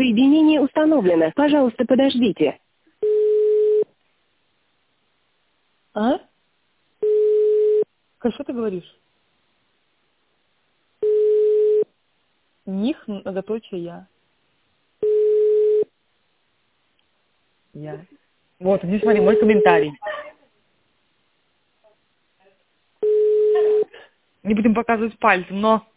Соединение установлено. Пожалуйста, подождите. А? Что ты говоришь? Них, многоточие я. Я. Вот, здесь смотри, мой комментарий. Не будем показывать пальцем, но...